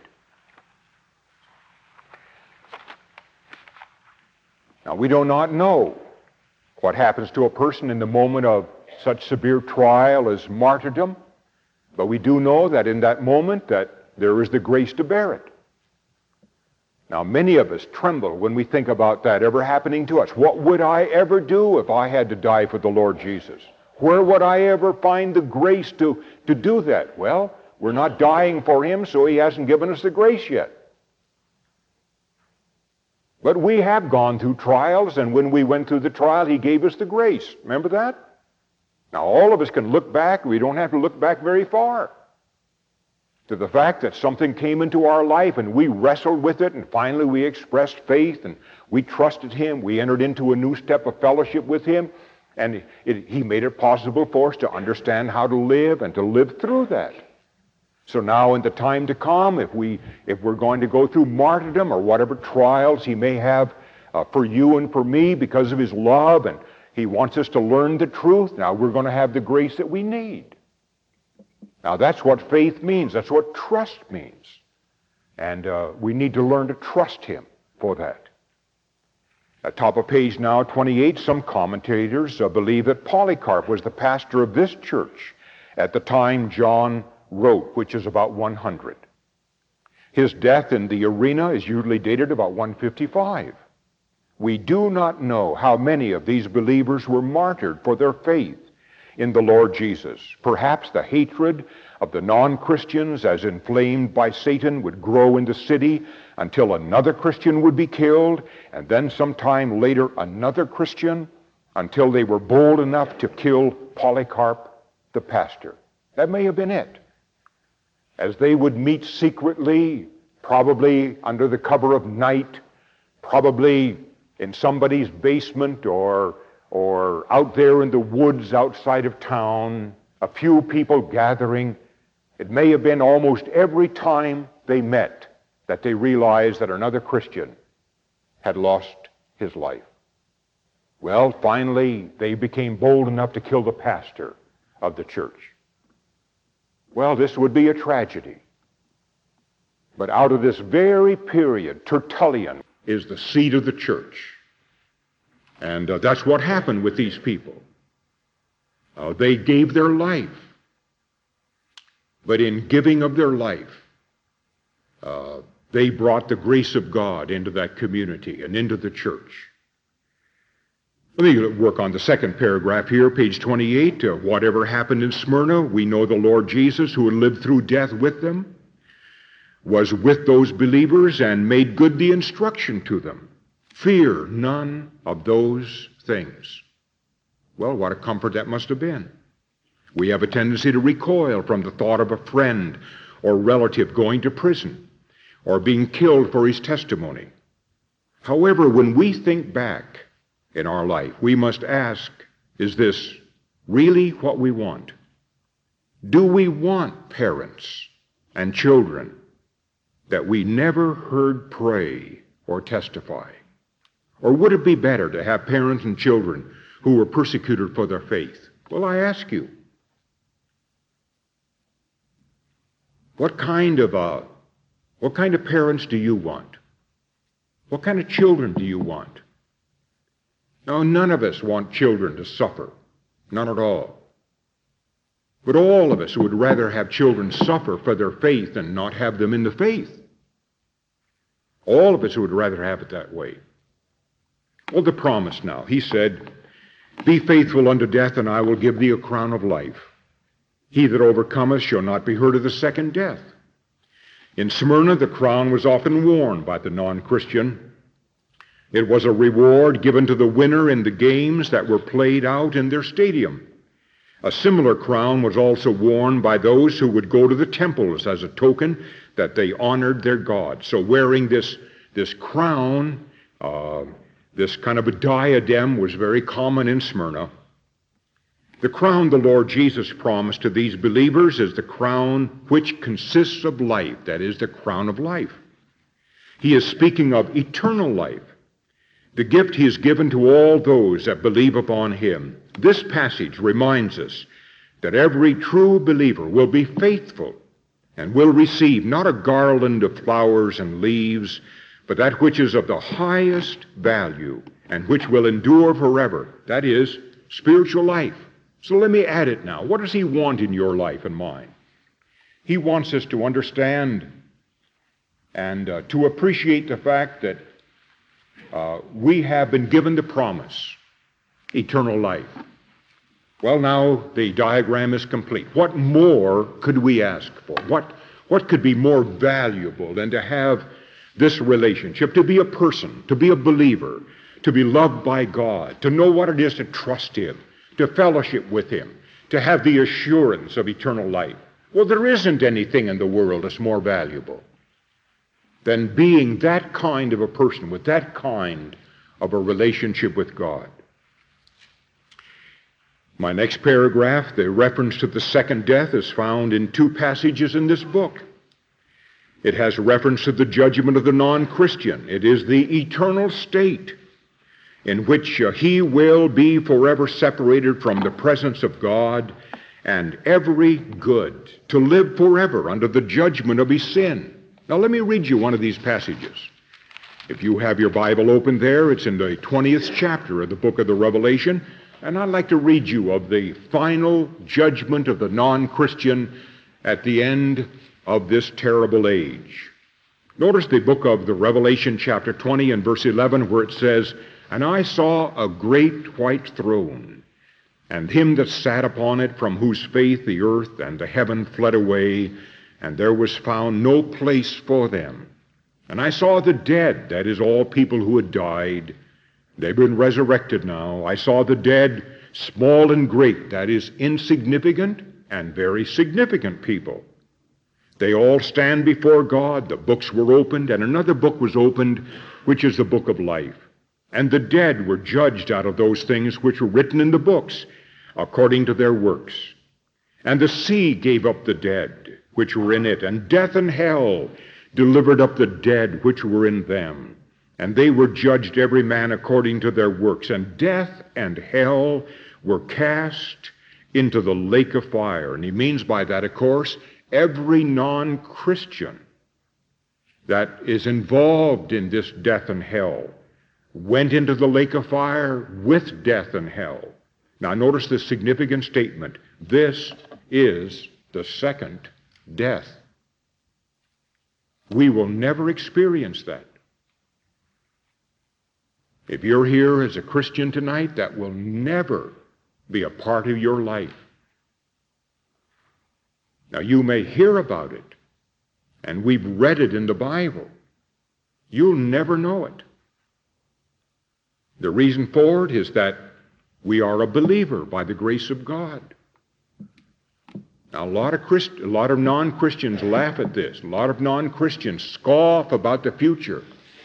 S2: Now, we do not know what happens to a person in the moment of such severe trial as martyrdom, but we do know that in that moment that there is the grace to bear it. Now, many of us tremble when we think about that ever happening to us. What would I ever do if I had to die for the Lord Jesus? Where would I ever find the grace to, to do that? Well, we're not dying for Him, so He hasn't given us the grace yet. But we have gone through trials, and when we went through the trial, He gave us the grace. Remember that? Now, all of us can look back. We don't have to look back very far to the fact that something came into our life and we wrestled with it, and finally we expressed faith and we trusted Him. We entered into a new step of fellowship with Him, and it, it, He made it possible for us to understand how to live and to live through that. So now in the time to come, if, we, if we're going to go through martyrdom or whatever trials He may have uh, for you and for me because of His love, and He wants us to learn the truth, now we're going to have the grace that we need. Now, that's what faith means. That's what trust means. And uh, we need to learn to trust Him for that. At top of page now, twenty-eight, some commentators uh, believe that Polycarp was the pastor of this church at the time John wrote, which is about one hundred. His death in the arena is usually dated about one fifty-five. We do not know how many of these believers were martyred for their faith in the Lord Jesus. Perhaps the hatred of the non-Christians, as inflamed by Satan, would grow in the city until another Christian would be killed, and then sometime later another Christian, until they were bold enough to kill Polycarp, the pastor. That may have been it. As they would meet secretly, probably under the cover of night, probably in somebody's basement or or out there in the woods outside of town, a few people gathering. It may have been almost every time they met that they realized that another Christian had lost his life. Well, finally, they became bold enough to kill the pastor of the church. Well, this would be a tragedy. But out of this very period, Tertullian is the seat of the church. And uh, that's what happened with these people. Uh, they gave their life. But in giving of their life, uh, they brought the grace of God into that community and into the church. Let me work on the second paragraph here, page twenty-eight. Uh, whatever happened in Smyrna, we know the Lord Jesus, who had lived through death with them, was with those believers and made good the instruction to them. Fear none of those things. Well, what a comfort that must have been. We have a tendency to recoil from the thought of a friend or relative going to prison or being killed for his testimony. However, when we think back in our life, we must ask, is this really what we want? Do we want parents and children that we never heard pray or testify? Or would it be better to have parents and children who were persecuted for their faith? Well, I ask you, what kind of uh, what kind of parents do you want? What kind of children do you want? Now, none of us want children to suffer, none at all. But all of us would rather have children suffer for their faith than not have them in the faith. All of us would rather have it that way. Well, the promise now. He said, "Be faithful unto death, and I will give thee a crown of life. He that overcometh shall not be hurt of the second death." In Smyrna, the crown was often worn by the non-Christian. It was a reward given to the winner in the games that were played out in their stadium. A similar crown was also worn by those who would go to the temples as a token that they honored their God. So wearing this, this crown, uh, this kind of a diadem, was very common in Smyrna. The crown the Lord Jesus promised to these believers is the crown which consists of life, that is, the crown of life. He is speaking of eternal life, the gift he has given to all those that believe upon him. This passage reminds us that every true believer will be faithful and will receive not a garland of flowers and leaves, but that which is of the highest value and which will endure forever, that is, spiritual life. So let me add it now. What does he want in your life and mine? He wants us to understand and uh, to appreciate the fact that uh, we have been given the promise, eternal life. Well, now the diagram is complete. What more could we ask for? What, what could be more valuable than to have this relationship, to be a person, to be a believer, to be loved by God, to know what it is to trust him, to fellowship with him, to have the assurance of eternal life? Well, there isn't anything in the world that's more valuable than being that kind of a person with that kind of a relationship with God. My next paragraph, the reference to the second death, is found in two passages in this book. It has reference to the judgment of the non-Christian. It is the eternal state in which uh, he will be forever separated from the presence of God and every good, to live forever under the judgment of his sin. Now let me read you one of these passages. If you have your Bible open there, it's in the twentieth chapter of the book of the Revelation, and I'd like to read you of the final judgment of the non-Christian at the end of this terrible age. Notice the book of the Revelation, chapter twenty and verse eleven, where it says, "And I saw a great white throne, and him that sat upon it, from whose face the earth and the heaven fled away, and there was found no place for them. And I saw the dead," that is, all people who had died. They've been resurrected now. "I saw the dead, small and great," that is, insignificant and very significant people. "They all stand before God. The books were opened, and another book was opened, which is the book of life. And the dead were judged out of those things which were written in the books, according to their works. And the sea gave up the dead which were in it, and death and hell delivered up the dead which were in them. And they were judged every man according to their works. And death and hell were cast into the lake of fire." And he means by that, of course, every non-Christian that is involved in this death and hell went into the lake of fire with death and hell. Now notice this significant statement. This is the second death. We will never experience that. If you're here as a Christian tonight, that will never be a part of your life. Now you may hear about it, and we've read it in the Bible. You'll never know it. The reason for it is that we are a believer by the grace of God. Now, a lot of Christ, a lot of non-Christians laugh at this. A lot of non-Christians scoff about the future.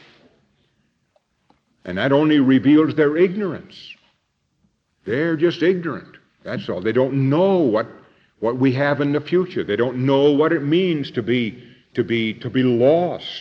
S2: And that only reveals their ignorance. They're just ignorant. That's all. They don't know what, what we have in the future. They don't know what it means to be, to be, to be lost.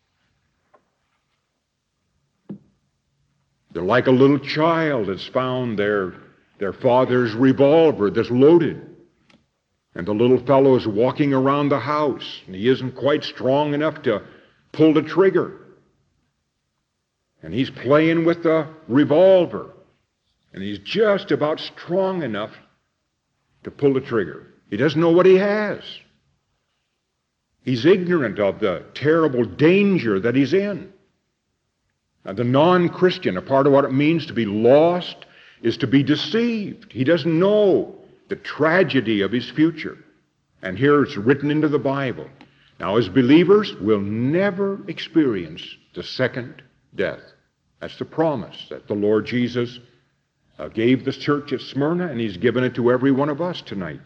S2: They're like a little child that's found their, their father's revolver that's loaded. And the little fellow is walking around the house, and he isn't quite strong enough to pull the trigger. And he's playing with the revolver, and he's just about strong enough to pull the trigger. He doesn't know what he has. He's ignorant of the terrible danger that he's in. Now, the non-Christian, a part of what it means to be lost is to be deceived. He doesn't know the tragedy of his future. And here it's written into the Bible. Now, as believers, we'll never experience the second death. That's the promise that the Lord Jesus uh, gave the church at Smyrna, and he's given it to every one of us tonight.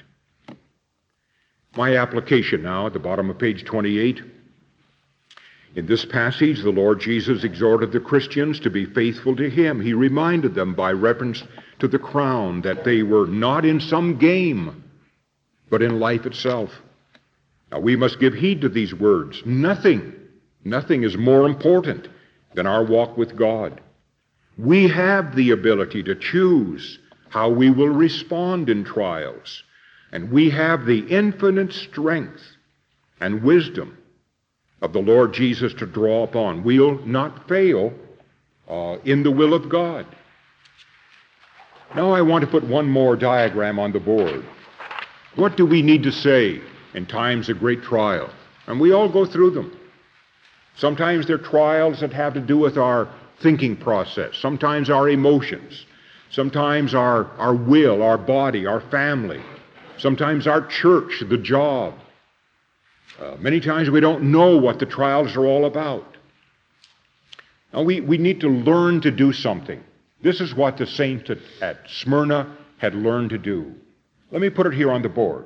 S2: My application now at the bottom of page twenty-eight. In this passage, the Lord Jesus exhorted the Christians to be faithful to him. He reminded them by reference to the crown that they were not in some game, but in life itself. Now, we must give heed to these words. Nothing, nothing is more important than our walk with God. We have the ability to choose how we will respond in trials, and we have the infinite strength and wisdom of the Lord Jesus to draw upon. We'll not fail uh, in the will of God. Now I want to put one more diagram on the board. What do we need to say in times of great trial? And we all go through them. Sometimes they're trials that have to do with our thinking process, sometimes our emotions, sometimes our, our will, our body, our family, sometimes our church, the job. Uh, many times we don't know what the trials are all about. Now we, we need to learn to do something. This is what the saints at, at Smyrna had learned to do. Let me put it here on the board.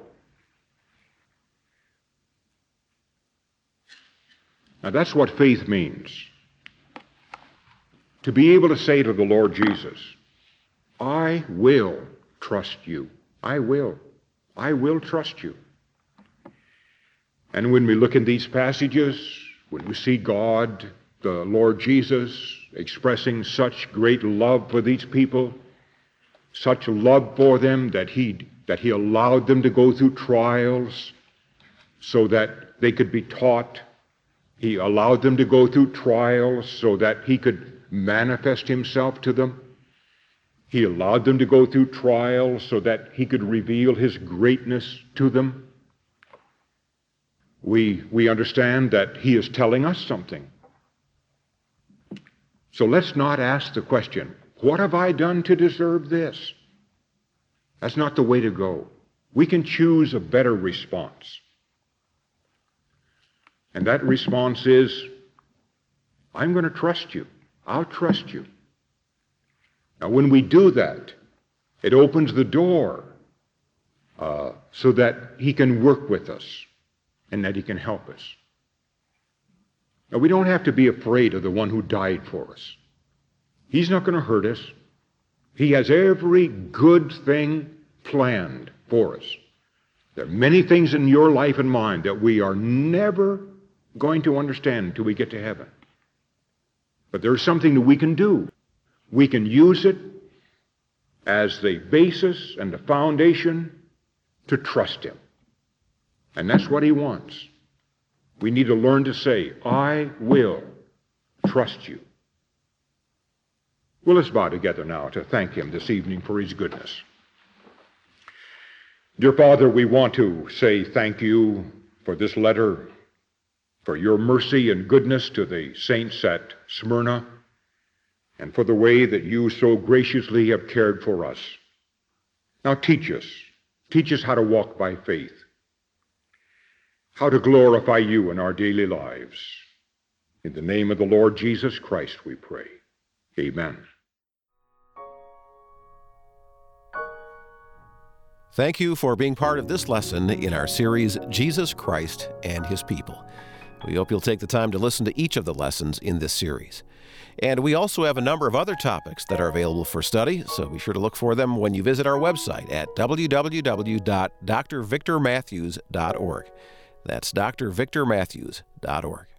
S2: Now that's what faith means. To be able to say to the Lord Jesus, I will trust you. I will. I will trust you. And when we look in these passages, when we see God, the Lord Jesus, expressing such great love for these people, such love for them that he, that he allowed them to go through trials so that they could be taught. He allowed them to go through trials so that he could manifest himself to them. He allowed them to go through trials so that he could reveal his greatness to them. We, we understand that he is telling us something. So let's not ask the question, what have I done to deserve this? That's not the way to go. We can choose a better response. And that response is, I'm going to trust you. I'll trust you. Now, when we do that, it opens the door uh, so that he can work with us and that he can help us. Now, we don't have to be afraid of the one who died for us. He's not going to hurt us. He has every good thing planned for us. There are many things in your life and mine that we are never going to understand until we get to heaven. But there's something that we can do. We can use it as the basis and the foundation to trust him. And that's what he wants. We need to learn to say, I will trust you. Well, let's bow together now to thank him this evening for his goodness. Dear Father, we want to say thank you for this letter, for your mercy and goodness to the saints at Smyrna, and for the way that you so graciously have cared for us. Now teach us. Teach us how to walk by faith, how to glorify you in our daily lives. In the name of the Lord Jesus Christ we pray. Amen.
S1: Thank you for being part of this lesson in our series, Jesus Christ and His People. We hope you'll take the time to listen to each of the lessons in this series. And we also have a number of other topics that are available for study, so be sure to look for them when you visit our website at w w w dot d r victor matthews dot org. That's d r victor matthews dot org.